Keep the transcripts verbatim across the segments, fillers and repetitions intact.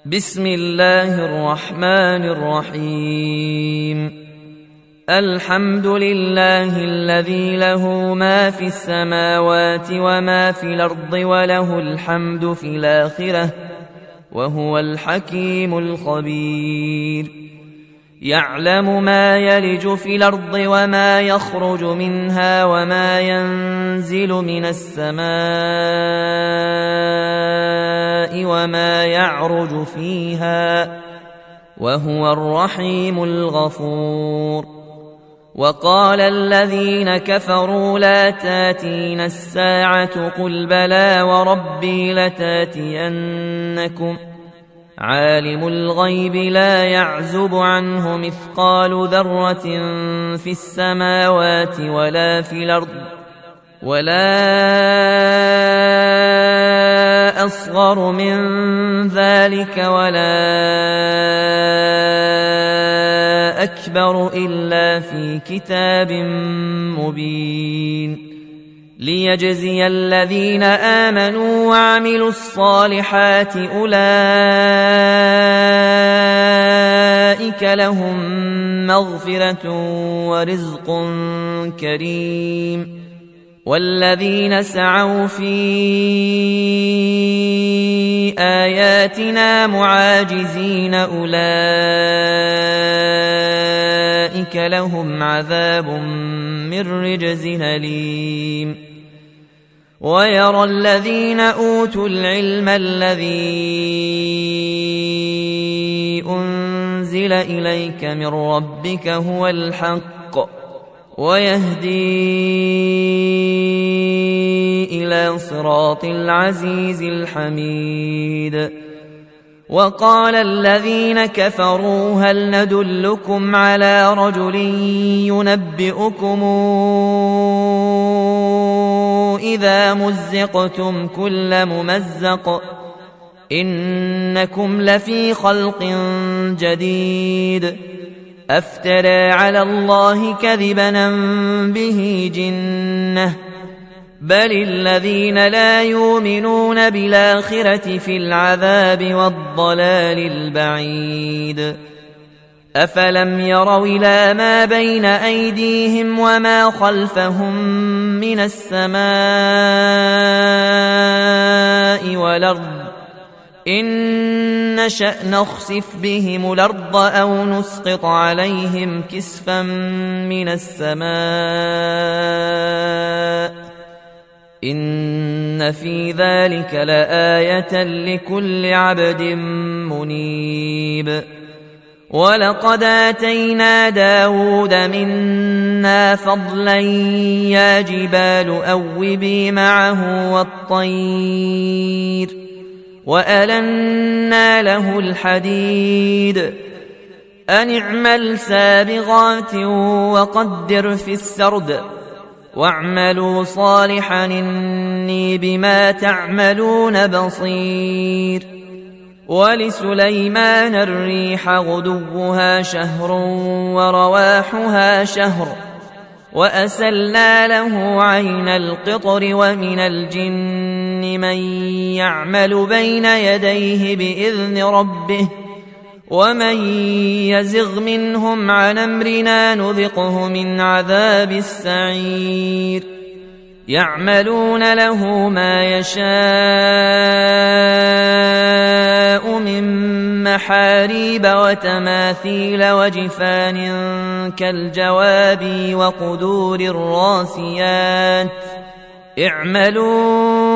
بسم الله الرحمن الرحيم. الحمد لله الذي له ما في السماوات وما في الأرض وله الحمد في الآخرة وهو الحكيم الخبير. يعلم ما يلج في الأرض وما يخرج منها وما ينزل من السماء وما يعرج فيها وهو الرحيم الغفور. وقال الذين كفروا لا تاتين الساعة قل بلى وربي لتاتينكم عالم الغيب لا يعزب عنه مثقال ذرة في السماوات ولا في الأرض ولا أصغر من ذلك ولا أكبر إلا في كتاب مبين ليجزي الذين آمنوا وعملوا الصالحات أولئك لهم مغفرة ورزق كريم. والذين سعوا في آياتنا معاجزين أولئك لهم عذاب من رجز أليم. ويرى الذين أوتوا العلم الذي أنزل إليك من ربك هو الحق ويهدي إلى صراط العزيز الحميد. وقال الذين كفروا هل ندلكم على رجل ينبئكم إذا مزقتم كل ممزق إنكم لفي خلق جديد أفترى على الله كذبا به جنة بل الذين لا يؤمنون بالآخرة في العذاب والضلال البعيد. أفلم يروا إلى ما بين أيديهم وما خلفهم من السماء والأرض إن نشأ نخسف بهم الأرض أو نسقط عليهم كسفا من السماء إن في ذلك لآية لكل عبد منيب. ولقد آتينا داود منا فضلا يا جبال أوبي معه والطير وألنا له الحديد أن اعمل سابغات وقدر في السرد واعملوا صالحا إني بما تعملون بصير. ولسليمان الريح غدوها شهر ورواحها شهر وأسلنا له عين القطر ومن الجن من يعمل بين يديه بإذن ربه ومن يزغ منهم عن أمرنا نذقه من عذاب السعير. يعملون له ما يشاء من محاريب وتماثيل وجفان كالجواب وقدور الراسيات اعملوا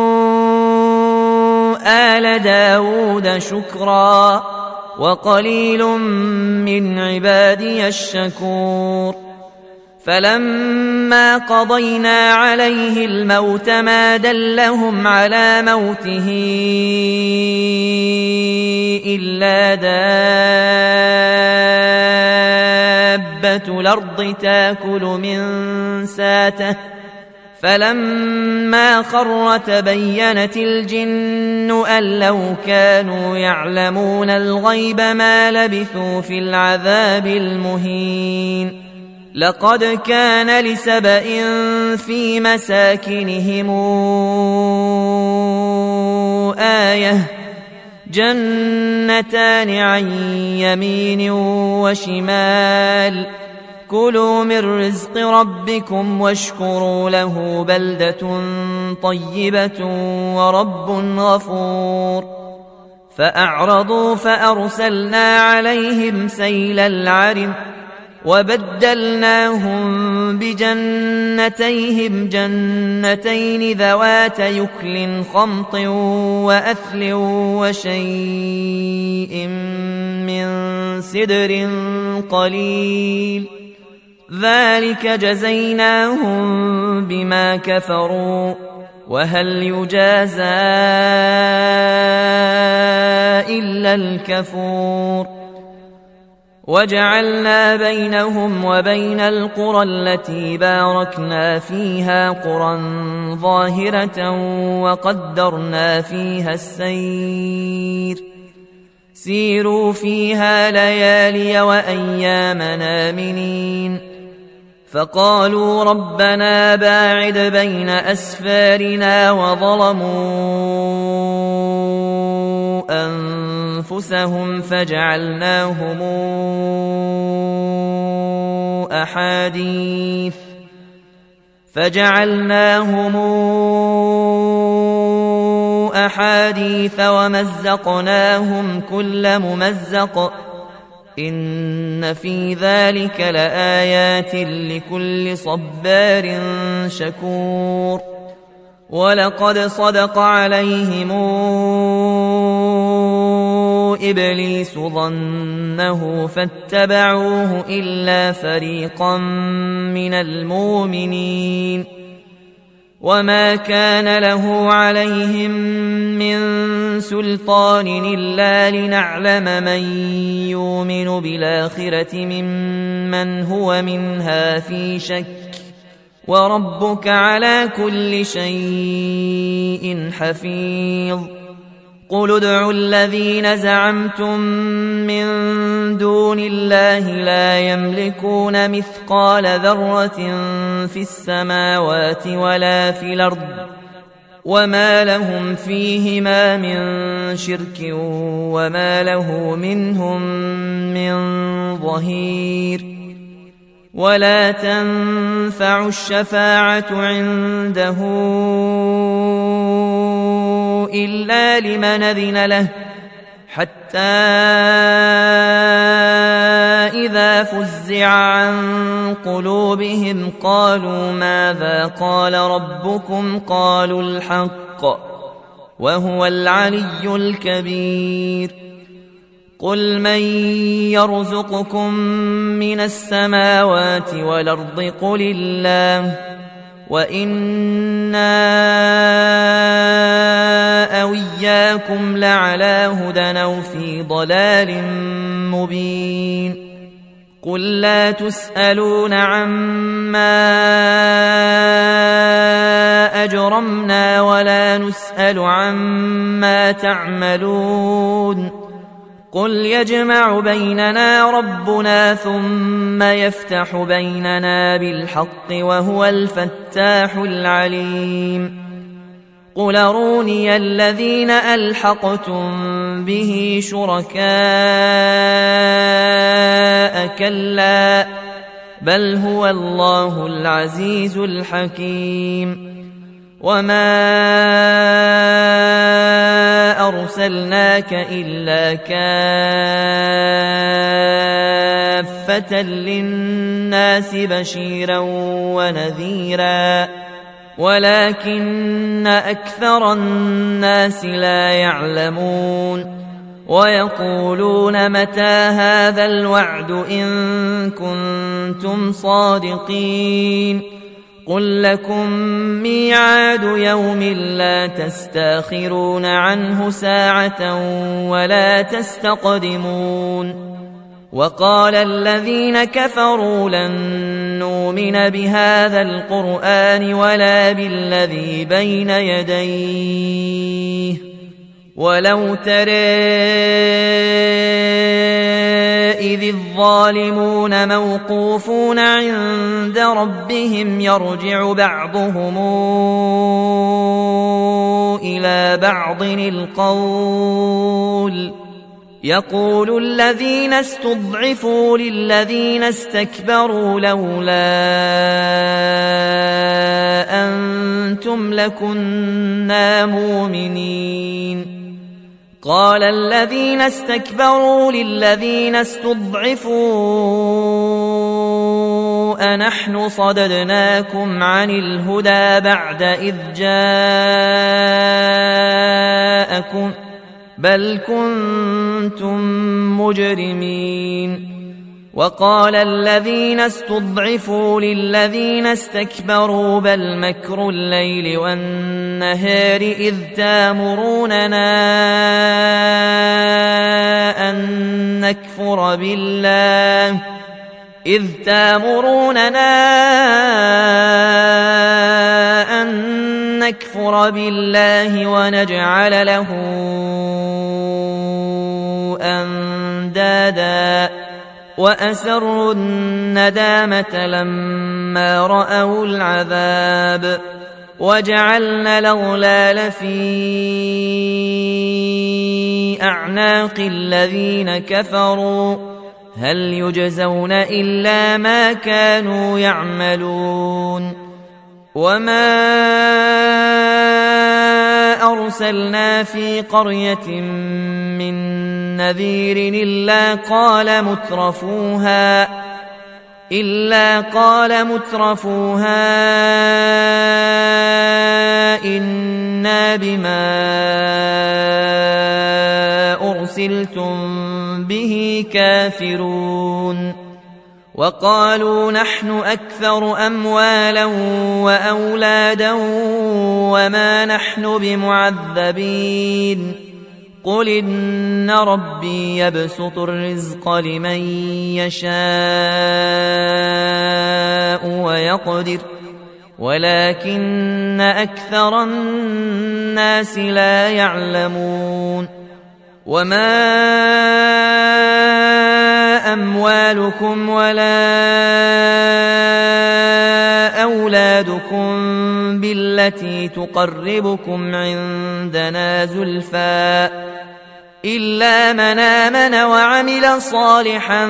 آل داود شكرا وقليل من عبادي الشكور. فلما قضينا عليه الموت ما دلهم على موته إلا دابة الأرض تأكل من ساته فلما خر تبينت الجن أن لو كانوا يعلمون الغيب ما لبثوا في العذاب المهين. لقد كان لسبإ في مساكنهم آية جنتان عن يمين وشمال كلوا من رزق ربكم واشكروا له بلدة طيبة ورب غفور فأعرضوا فأرسلنا عليهم سيل العرم وبدلناهم بجنتيهم جنتين ذوات يكل خمط وأثل وشيء من سدر قليل ذلك جزيناهم بما كفروا وهل يجازى إلا الكفور وجعلنا بينهم وبين القرى التي باركنا فيها قرى ظاهرة وقدرنا فيها السير سيروا فيها ليالي وأيام آمنين فقالوا ربنا باعد بين أسفارنا وظلموا أنفسهم فجعلناهم أحاديث فجعلناهم أحاديث ومزقناهم كل ممزق إن في ذلك لآيات لكل صبار شكور ولقد صدق عليهم إبليس ظنه فاتبعوه إلا فريقا من المؤمنين وما كان له عليهم من سلطان إلا لنعلم من يؤمن بالآخرة ممن هو منها في شك وربك على كل شيء حفيظ قل ادعوا الذين زعمتم من دون الله لا يملكون مثقال ذرة في السماوات ولا في الأرض وما لهم فيهما من شرك وما له منهم من ظهير ولا تنفع الشفاعة عنده إلا لمن أذن له حتى إذا فزع عن قلوبهم قالوا ماذا قال ربكم قالوا الحق وهو العلي الكبير قل من يرزقكم من السماوات والأرض قل الله وإنا أو إياكم لعلى هدى أو في ضلال مبين قل لا تسألون عما أجرمنا ولا نسأل عما تعملون قل يجمع بيننا ربنا ثم يفتح بيننا بالحق وهو الفتاح العليم قل أروني الذين ألحقتم به شركاء كلا بل هو الله العزيز الحكيم وما أرسلناك إلا كافة للناس بشيرا ونذيرا ولكن أكثر الناس لا يعلمون ويقولون متى هذا الوعد إن كنتم صادقين قل لكم ميعاد يوم لا تستاخرون عنه ساعة ولا تستقدمون وقال الذين كفروا لن نؤمن بهذا القرآن ولا بالذي بين يديه ولو ترى إذ الظالمون موقوفون عند ربهم يرجع بعضهم إلى بعض القول يقول الذين استضعفوا للذين استكبروا لولا أنتم لكنا مؤمنين قال الذين استكبروا للذين استضعفوا أنحن صددناكم عن الهدى بعد إذ جاءكم بل كنتم مجرمين وقال الذين استضعفوا للذين استكبروا بل مكر الليل والنهار إذ تامروننا أن نكفر بالله إذ تامروننا أن نكفر بالله ونجعل له أندادا وأسروا الندامة لما رأوا العذاب وجعلنا الأغلال في أعناق الذين كفروا هل يجزون إلا ما كانوا يعملون وما أرسلنا في قرية من نذير إلا قال مترفوها إلا قال مترفوها إنا بما أرسلتم به كافرون وقالوا نحن أكثر أموالا وأولادا وما نحن بمعذبين قل إن ربي يبسط الرزق لمن يشاء ويقدر ولكن أكثر الناس لا يعلمون وما أموالكم ولا أولادكم بالتي تقربكم عندنا زلفى إلا من آمن وعمل صالحا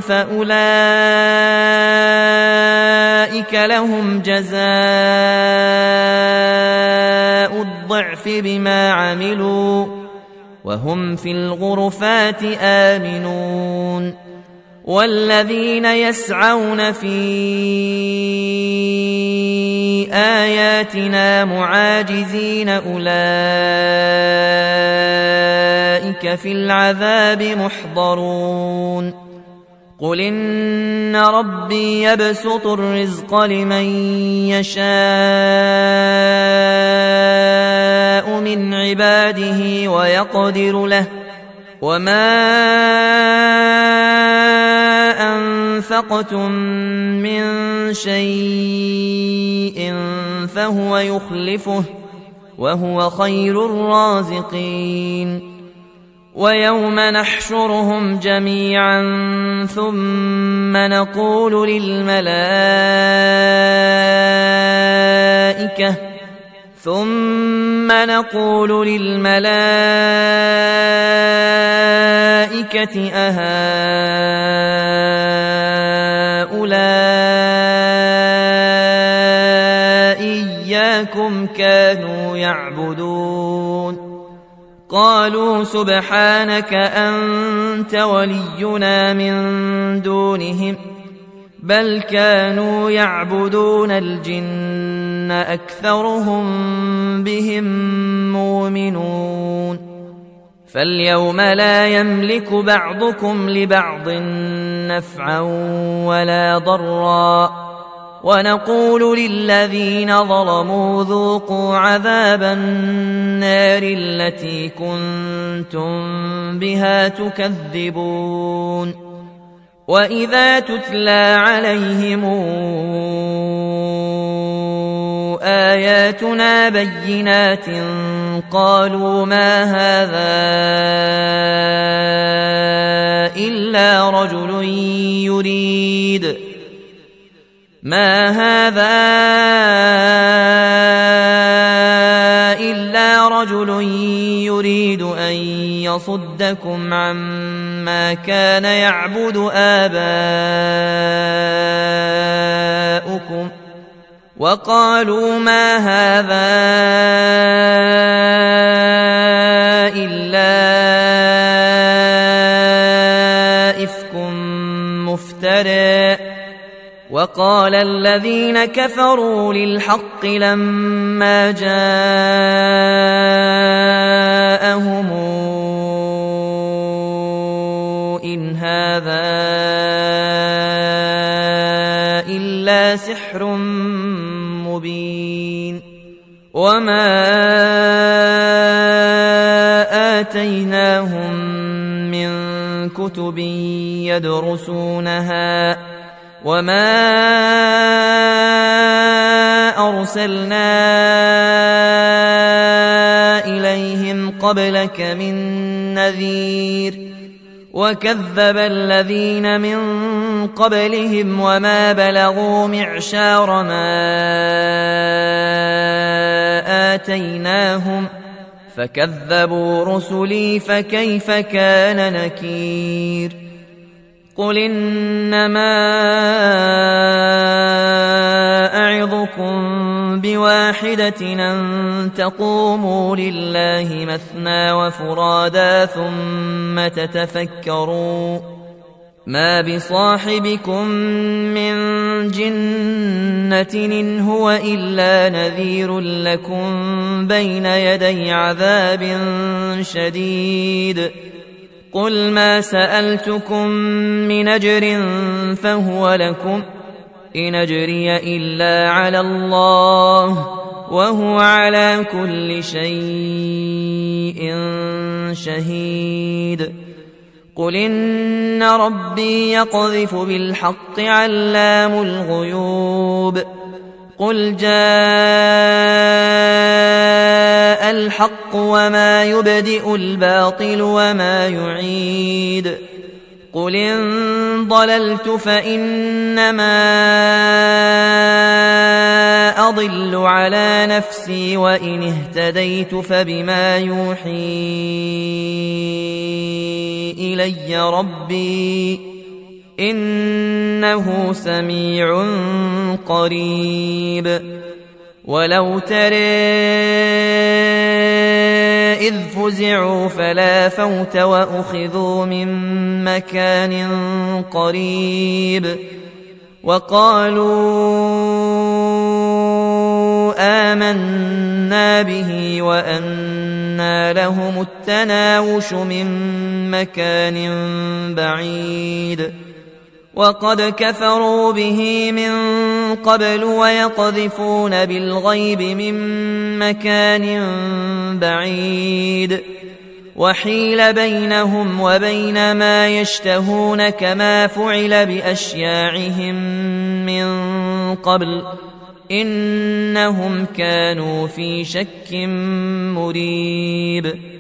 فأولئك لهم جزاء الضعف بما عملوا وهم في الغرفات آمنون والذين يسعون في آياتنا معاجزين أولئك في العذاب محضرون قل إن ربي يبسط الرزق لمن يشاء من عباده ويقدر له وما أنفقتم من شيء فهو يخلفه وهو خير الرازقين ويوم نحشرهم جميعا ثم نقول للملائكة ثم نقول للملائكة أهؤلاء إياكم كانوا يعبدون قالوا سبحانك أنت ولينا من دونهم بل كانوا يعبدون الجن أكثرهم بهم مؤمنون فاليوم لا يملك بعضكم لبعض نفعا ولا ضرا ونقول للذين ظلموا ذوقوا عذاب النار التي كنتم بها تكذبون وإذا تتلى عليهم آياتنا بينات قالوا ما هذا إلا رجل يريد ما هذا إلا ليصدكم عما كان يعبد آباؤكم وقالوا ما هذا إلا إفك مفترى وقال الذين كفروا للحق لما جاءهم إن هذا إلا سحر مبين وما آتيناهم من كتب يدرسونها وما أرسلنا إليهم قبلك من نذير وكذب الذين من قبلهم وما بلغوا معشار ما آتيناهم فكذبوا رسلي فكيف كان نكير قل إنما أعظكم بواحدة أن تقوموا لله مثنى وفرادا ثم تتفكروا ما بصاحبكم من جنة إن هو إلا نذير لكم بين يدي عذاب شديد قل ما سألتكم من أجر فهو لكم إن أجري إلا على الله وهو على كل شيء شهيد قل إن ربي يقذف بالحق علام الغيوب قل جاء الحق وما يبدئ الباطل وما يعيد قل إن ضللت فإنما أضل على نفسي وإن اهتديت فبما يوحي إلي ربي إنه سميع قريب ولو ترى إذ فزعوا فلا فوت وأخذوا من مكان قريب وقالوا آمنا به وأنى لهم التناوش من مكان بعيد وقد كفروا به من قبل ويقذفون بالغيب من مكان بعيد وحيل بينهم وبين ما يشتهون كما فعل بأشياعهم من قبل إنهم كانوا في شك مريب